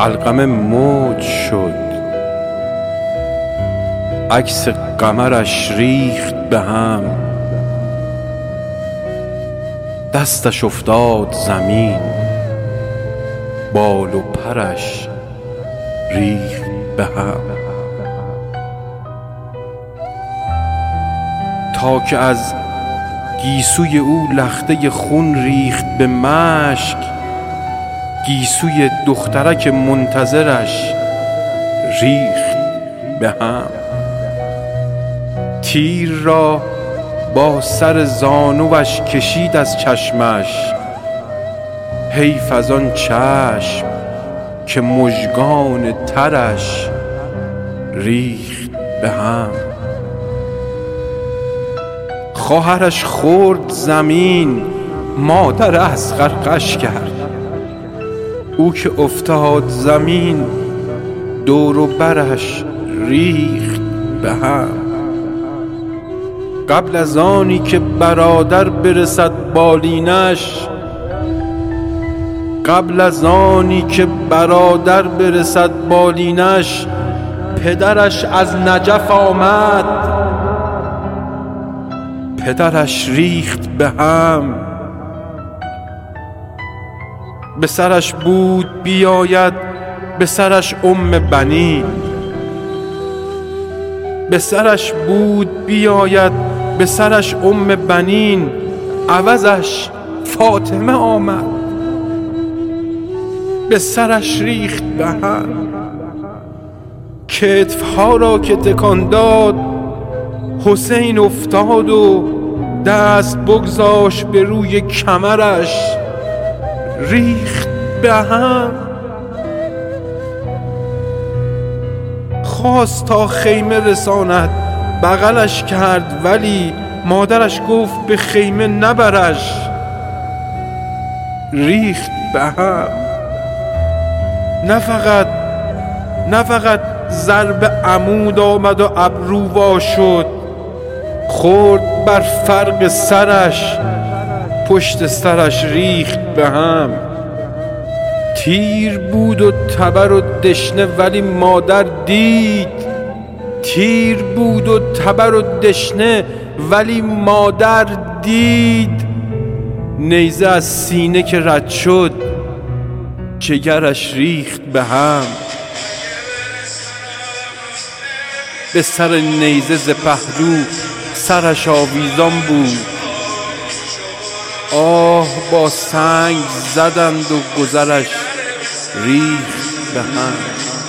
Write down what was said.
علقمه موج شد، عکس قمرش ریخت به هم، دستش افتاد زمین، بال و پرش ریخت به هم. تا که از گیسوی او لخته خون ریخت به مشک، گیسوی دخترک منتظرش ریخت به هم. تیر را با سر زانوش کشید از چشمش، حیف از آن چشم که مژگان ترش ریخت به هم. خواهرش خورد زمین، مادر اصغر غش کرد، او که افتاد زمین دور و برش ریخت به هم. قبل از آنی که برادر برسد بالینش، قبل از آنی که برادر برسد بالینش، پدرش از نجف آمد، پدرش ریخت به هم. به سرش بود بیاید به سرش بنین، به سرش بود بیاید به سرش بنین، عوضش فاطمه آمد، به سرش ریخت به هم. کتفها را که تکان داد، حسین افتاد و دست بگذاشت به روی کمرش، ریخت به هم. خواست تا خیمه رساند، بغلش کرد ولی مادرش گفت به خیمه نبرش، ریخت به هم. نه فقط ضرب عمود آمد و ابرو وا شد، خورد بر فرق سرش، پشت سرش ریخت به هم. تیر بود و تبر و دشنه ولی مادر دید، تیر بود و تبر و دشنه ولی مادر دید. نیزه از سینه که رد شد، جگرش ریخت به هم. به سر نیزه ز پهلو سرش آویزان بود، آه با سنگ زدند و گذرش ریخت به هم.